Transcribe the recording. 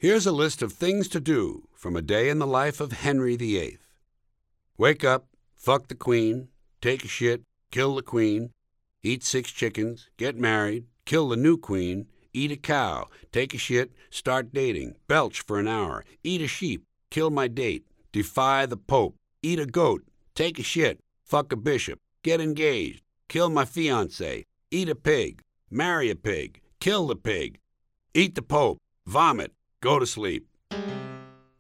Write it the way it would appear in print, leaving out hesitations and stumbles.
Here's a list of things to do from a day in the life of Henry VIII. Wake up, fuck the queen, take a shit, kill the queen, eat 6 chickens, get married, kill the new queen, eat a cow, take a shit, start dating, belch for an hour, eat a sheep, kill my date, defy the pope, eat a goat, take a shit, fuck a bishop, get engaged, kill my fiancé, eat a pig, marry a pig, kill the pig, eat the pope, vomit, go to sleep.